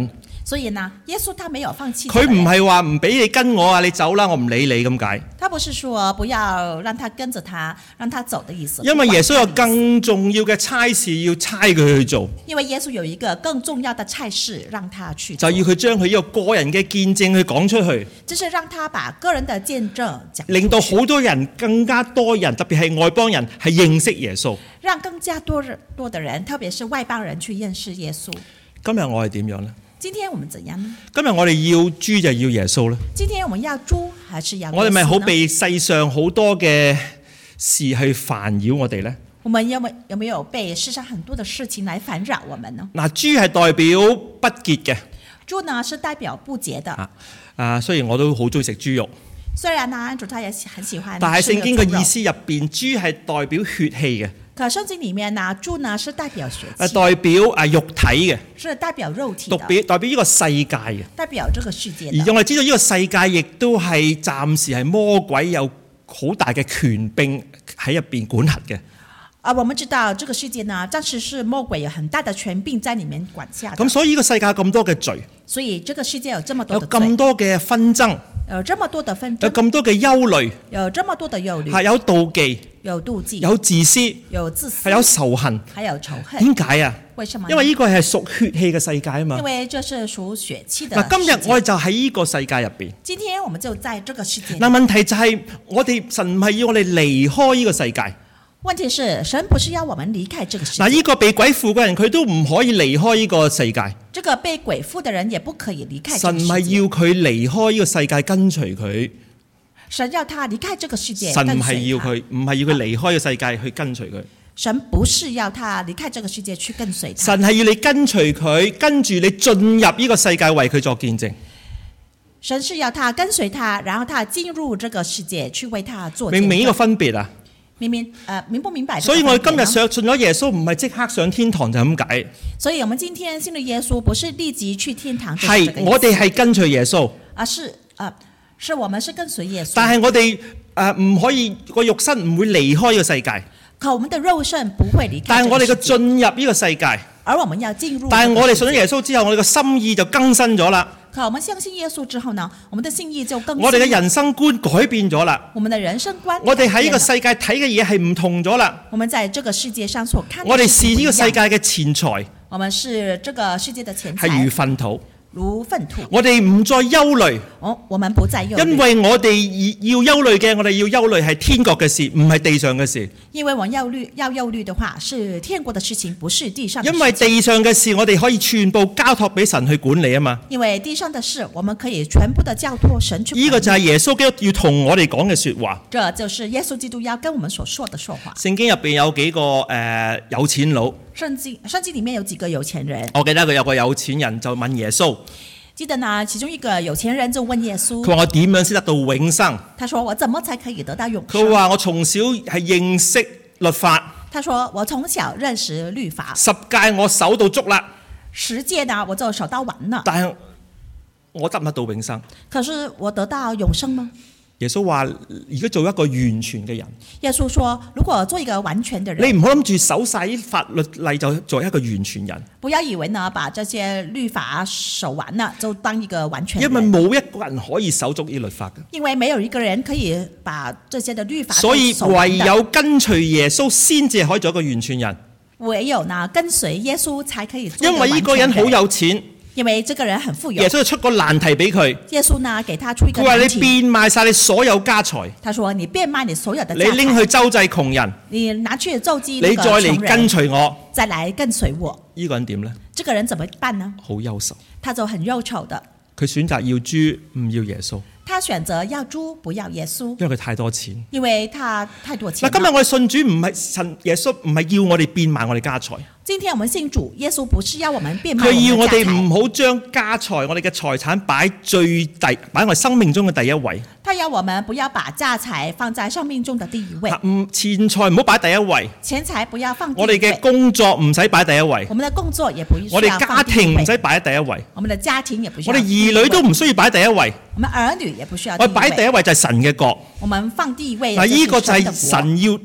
所以呢，耶穌他沒有放棄。 佢唔係話唔俾你跟我啊，你走啦，我唔理你咁解。 他不是說不要讓他跟着他，讓他走的意思。 因為耶穌有更重要嘅差事要差佢去做。 因為耶穌有一個更重要的差事讓他去做， 就要佢將佢呢個個人嘅見證去講出去。 就是讓他把個人的見證講出去， 令到好多人更加多人，特別係外邦人係認識耶穌。 讓更加多的人，特別是外邦人去認識耶穌。 今日我係點樣呢？ 今天我們怎樣呢？ 今日我哋要豬就要耶穌呢？ 今天我們要豬還是要耶穌呢？ 我哋咪好被世上好多嘅事去煩擾我哋呢？ 我們有沒有被世上很多的事情來煩擾我們呢？ 嗱，豬係代表不潔嘅。 豬呢是代表不潔的。 雖然我都好中意食豬肉。 雖然呢，安主他也很喜歡。 但係聖經嘅意思入邊，豬係代表血氣嘅。 可聖經裡面呢，豬呢是代表血氣。 代表肉體嘅。 是代表肉體的。 代表呢個世界嘅。 代表這個世界。 而我哋知道呢個世界亦都係暫時係魔鬼有好大嘅權柄喺入邊管轄嘅。 我們知道這個世界呢，暫時是魔鬼有很大的權柄在裡面管下。 咁所以呢個世界有咁多嘅罪。 所以這個世界有這麼多的罪。 有咁多嘅紛爭。 有這麼多的紛爭。 有咁多嘅憂慮。 有這麼多的憂慮。 係有妒忌。 有妒忌。 有自私。 有自私。 係有仇恨。 還有仇恨。 點解啊？ 為什麼？ 因為呢個係屬血氣嘅世界啊嘛。 因為這是屬血氣的世界。 今日我哋就喺呢個世界入邊。 今天我們就在這個世界。 問題就係我哋神唔係要我哋離開呢個世界。 問題是神不是要我們離開這個世界。 呢個被鬼附嘅人佢都唔可以離開呢個世界。 這個被鬼附的人也不可以離開。 神唔係要佢離開呢個世界跟隨佢。 神要他離開這個世界。 神唔係要佢，唔係要佢離開個世界去跟隨佢。 神不是要他離開這個世界去跟隨他。 神係要你跟隨佢，跟住你進入呢個世界為佢作見證。 神是要他跟隨他，然後他進入這個世界去為他做見證。 明唔明呢個分別啊？ 明不明白？ 所以我哋今日信咗耶穌，唔係即刻上天堂就咁解。 所以我們今天信了耶穌，不是立即去天堂。 係我哋係跟隨耶穌。 是我們是跟隨耶穌。 但係我哋唔可以個肉身唔會離開呢個世界。 可我們的肉身不會離開。 但係我哋嘅進入呢個世界。 而我們要進入。 但係我哋信咗耶穌之後，我哋嘅心意就更新咗啦。 可我們相信耶穌之後呢，我們的心意就更新。 我哋嘅人生觀改變咗啦。 我們的人生觀。 我哋喺呢個世界睇嘅嘢係唔同咗啦。 我們在這個世界上所看。 我哋視呢個世界嘅錢財。 我們是這個世界的錢財。 係如糞土。 如糞土。 我哋唔再憂慮。 我們不再憂慮。 因為我哋要憂慮嘅，我哋要憂慮係天國嘅事，唔係地上嘅事。 因為我要憂慮的話，是天國的事情，不是地上的事情。 因為地上嘅事，我哋可以全部交託俾神去管理啊嘛。 因為地上的事，我們可以全部的交託神去管理。 呢個就係耶穌基督要同我哋講嘅說話。 這就是耶穌基督要跟我們所說的說話。 聖經入邊有幾個有錢佬。 聖經裡面有幾個有錢人。 我記得佢有個有錢人就問耶穌。 記得呢，其中一個有錢人就問耶穌。 佢話我點樣先得到永生？ 他說我怎麼才可以得到永生？ 佢話我從小係認識律法。 他說我從小認識律法。 10誡我守到足啦。 10誡呢我就守到完了。 但係我得唔得到永生？ 可是我得到永生嗎？ 耶穌話：如果做一個完全嘅人， 耶穌說，如果做一個完全的人， 你唔好諗住守晒啲法律例就做一個完全人。 不要以為呢，把這些律法守完了就當一個完全人。 因為冇一個人可以守足呢律法嘅。 因為沒有一個人可以把這些的律法。 所以唯有跟隨耶穌先至可以做一個完全人。 唯有呢跟隨耶穌才可以做一個完全人。 因為呢個人好有錢。 因為這個人很富有， 耶穌就出個難題俾佢。 耶穌呢給他出一個難題。 佢話你變賣晒你所有家財。 他說你變賣你所有的家財。 你拎去周濟窮人。 你拿去周濟你再嚟跟隨我。 再來跟隨我。 呢個人點呢？ 這個人怎麼辦呢？ 好憂愁。 他就很憂愁的。 佢選擇要豬唔要耶穌。 他選擇要豬不要耶穌， 因為佢太多錢。 因為他太多錢。 嗱，今日我哋信主唔係神耶穌唔係要我哋變賣我哋家財。 今天我們信主，耶穌不是要我們變賣。 佢要我哋唔好將家財，我哋嘅財產擺擺我哋生命中嘅第一位。 他要我們不要把家財放在生命中的第一位。 錢財唔好擺第一位。 錢財不要放第一位。 我哋嘅工作唔使擺第一位。 我們的工作也不需要。 我哋家庭唔使擺喺第一位。 我們的家庭也不需要。 我哋兒女都唔需要擺第一位。 我們兒女也不需要。 我擺第一位就係神嘅國。 我們放第一位。 嗱，呢個就係神要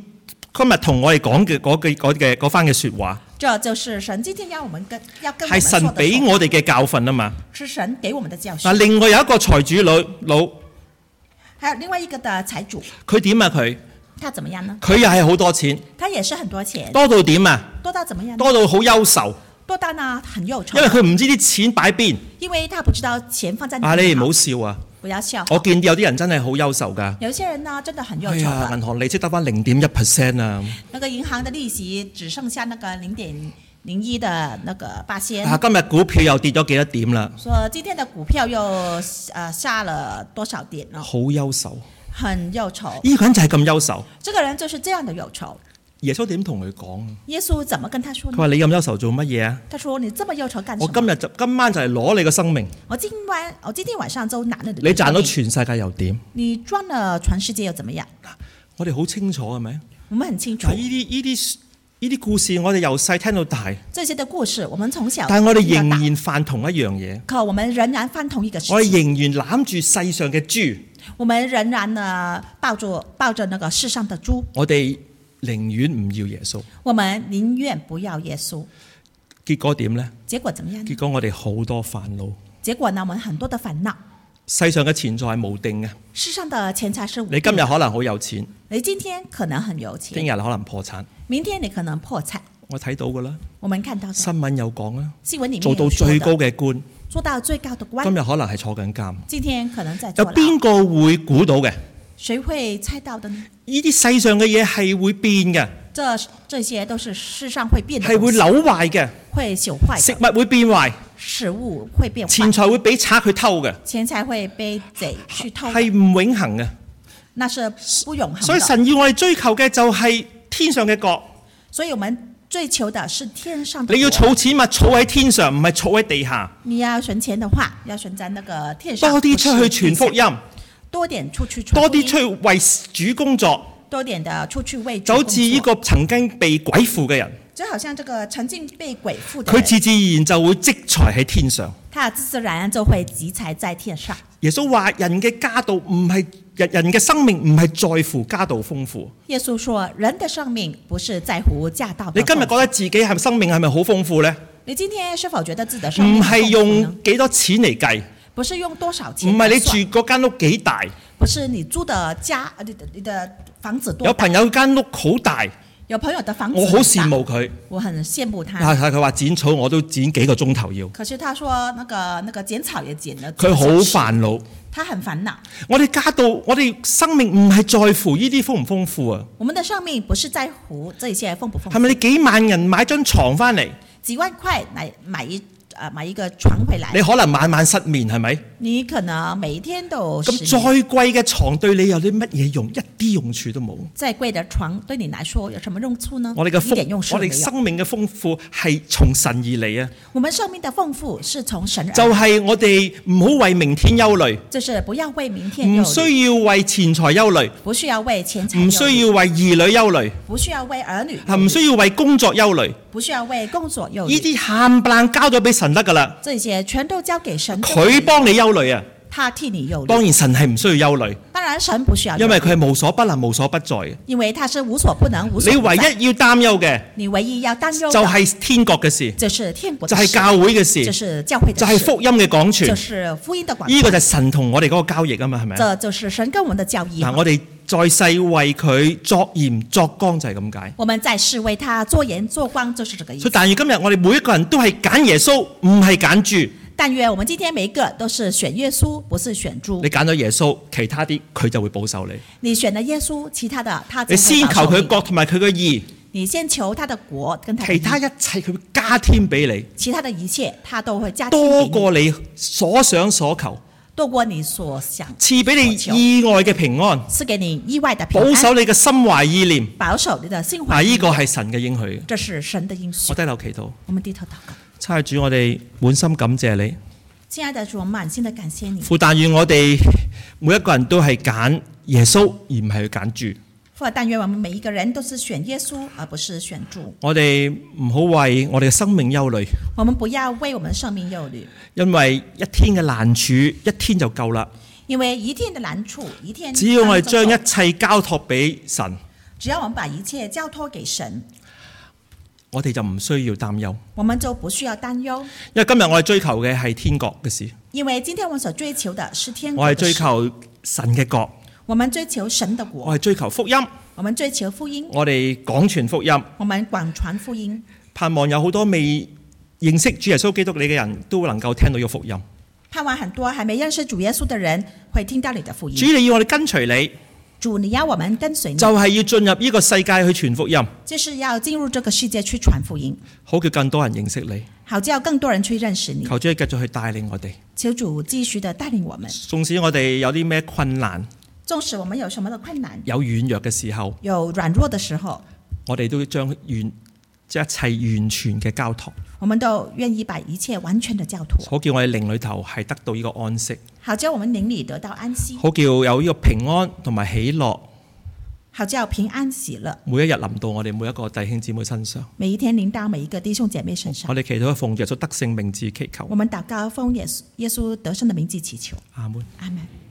今日同我哋講嘅嗰番嘅説話， 這就是神今天要跟我們係說神俾我哋嘅教訓啊嘛。 是神給我們的教嗱， 訓。 另外有一個財主佬， 還有另外一個的財主， 佢點啊佢？ 他怎麼樣呢？ 佢又係好多錢， 他也是很多錢， 多到點啊？ 多到怎麼樣呢？ 多到好憂愁， 多到呢很憂愁， 因為佢唔知啲錢擺邊。 因為他不知道錢放在哪你裡。 唔好笑啊！ 不要笑。 我見有啲人真係好憂愁㗎。 有些人呢真的很憂哎愁呀，銀行利息得翻0.1%啊！ 那個銀行的利息只剩下那個0.01的那個8%。 今日股票又跌咗幾多點啦？ 說今天的股票又下了多少點呢？ 好憂愁， 很憂愁。 呢個人就係咁憂愁。 這個人就是這樣的憂愁。 耶穌點同佢講？ 耶穌怎麼跟他說呢？ 佢話：你咁憂愁做乜嘢啊？ 他說：你這麼憂愁幹什麼？ 我今晚就係攞你個生命。 我今天晚上就拿了你賺到全世界又點？ 你賺了全世界又怎麼樣？ 我哋好清楚係咪？ 我們很清楚。 呢啲故事，我哋由細聽到大。 這些的故事，我們從小。 但係我哋仍然犯同一樣嘢。 可我們仍然犯同一個事情。 我哋仍然攬住世上嘅豬。 我們仍然呢抱着那個世上的豬。 我哋寧願唔要耶穌。 我們寧願不要耶穌。 結果點呢？ 結果怎麼樣呢？ 結果我哋好多煩惱。 結果呢，我們很多的煩惱。 世上嘅錢財係無定嘅。 世上的錢財是無定的。 你今日可能好有錢。 你今天可能很有錢。 聽日可能破產。 明天你可能破產。 我睇到㗎啦。 我們看到新聞有講啦。 新聞裡面做到最高嘅官。 做到最高的官。 今日可能係坐緊監。 今天可能在坐牢。 有邊個會估到嘅？ 誰會猜到的呢？ 呢啲世上嘅嘢係會變嘅。 這些都是世上會變的， 係會朽壞嘅， 會朽壞。 食物會變壞， 食物會變壞。 錢財會俾賊去偷嘅， 錢財會被賊去偷。 係唔永恆嘅， 那是不永恆的。 所以神要我哋追求嘅就係天上嘅國。 所以我們追求的是天上的國。 你要儲錢咪儲喺天上，唔係儲喺地下。 你要存錢的話，要存在那個天上。 多啲出去傳福音， 多點出去傳福音， 多啲出去為主工作。 多點的出去為主就好似呢個曾經被鬼附嘅人， 就好像這個曾經被鬼附的人， 佢自自然就會積財喺天上， 他自自然就會積財在天上。 耶穌話：人嘅家道唔係人嘅生命唔係在乎家道豐富。 耶穌說：人的生命不是在乎家道。 你今日覺得自己係生命係咪好豐富呢？ 你今天是否覺得自己的生命唔係用幾多錢嚟計， 不是用多少錢， 唔係你住嗰間屋幾大， 不是你租的家，你的房子多大。 有朋友間屋好大， 有朋友的房子， 我好羨慕佢。 我很羨慕他。 係佢話剪草我都剪幾個鐘頭要。 可是他說那個剪草也剪了。 佢好煩惱， 他很煩惱。 我哋家道，我哋生命唔係在乎呢啲豐唔豐富啊。 我們的生命不是在乎這些豐不豐富。 係咪你幾萬人買張床翻嚟？ 幾萬塊來買一個床回來， 你可能晚晚失眠係咪？ 你可能每一天都咁再貴嘅床對你有啲乜嘢用？一啲用處都冇。 再貴的床對你來說有什麼用處呢？ 我哋生命嘅豐富係從神而嚟啊！ 我們生命的豐富是從神而來。 就係我哋唔好為明天憂慮。 就是不要為明天憂慮。 唔需要為錢財憂慮。 不需要為錢財憂慮。 唔需要為兒女憂慮。 不需要為兒女。 唔需要為工作憂慮。 不需要為工作憂慮。 呢啲冚唪唥交咗俾神得㗎啦。 這些全都交給神。 佢幫你憂慮啊！ 他替你憂慮。 當然神係唔需要憂慮。 當然神不需要憂慮。 因為佢係無所不能、無所不在嘅。 因為他是無所不能、無所不在。 你唯一要擔憂嘅， 你唯一要擔憂就係天國嘅事， 就是天國的事， 就係教會嘅事， 就是教會的事， 就係福音嘅廣傳， 就是福音的廣傳。 呢個就係神同我哋嗰個交易啊嘛，係咪？ 這就是神跟我們的交易。 嗱，我哋在世為佢作鹽作光就係咁解。 我們在世為他作鹽作光，就是這個意思。 但願今日我哋每一個人都係揀耶穌，唔係揀豬。 但願我們今天每一個都是選耶穌，不是選豬。 你揀咗耶穌，其他啲佢就會保守你。 你選了耶穌，其他的他就會保守你。 你先求佢國同埋佢嘅義。 你先求他的國跟他的義。 其他一切佢會加添俾你。 其他的一切他都會加添給你。 多過你所想所求。 多過你所想。 賜俾你意外嘅平安。 賜給你意外的平安。 保守你嘅心懷意念。 保守你的心懷意念。 呢個係神嘅應許。 這是神的應許。 我低頭祈禱。 我們低頭禱告。 親愛主，我哋滿心感謝你。 親愛的主，我滿心的感謝你。 父，但願我哋每一個人都係揀耶穌，而唔係去揀豬。 父，但願我們每一個人都是選耶穌，而不是選豬。 我哋唔好為我哋嘅生命憂慮。 我們不要為我們生命憂慮。 因為一天嘅難處，一天就夠啦。 因為一天的難處，一天。 只要我哋將一切交託俾神。 只要我們把一切交託給神， 我哋就唔需要擔憂， 我們就不需要擔憂。 因為今日我哋追求嘅係天國嘅事， 因為今天我們所追求的是天國我係的事， 追求神嘅國， 我們追求神的國， 我係追求福音， 我們追求福音， 我哋廣傳福音， 我們廣傳福音， 盼望有好多未認識主耶穌基督你嘅人都能夠聽到呢個福音。 盼望很多還沒認識主耶穌的人會聽到你的福音。 主你要我哋跟隨你， 主你要我們跟隨你， 就係要進入呢個世界去傳福音， 就是要進入這個世界去傳福音， 好叫更多人認識你。 好叫更多人去認識你。 求主繼續去帶領我哋， 求主繼續的帶領我們。 縱使我哋有啲咩困難， 縱使我們有什麼的困難， 有軟弱嘅時候， 有軟弱的時候， 我哋都將一切完全嘅交託， 我們都願意把一切完全的交託， 好叫我哋靈裏頭係得到呢個安息， 好叫我們靈裏得到安息， 好叫有呢個平安同埋喜樂， 好叫平安喜樂， 每一日臨到我哋每一個弟兄姊妹身上。 每一天臨到每一個弟兄姐妹身上。 我哋祈禱奉耶穌得勝名字祈求， 我們禱告奉耶穌得勝的名字祈求。 阿門。 阿門。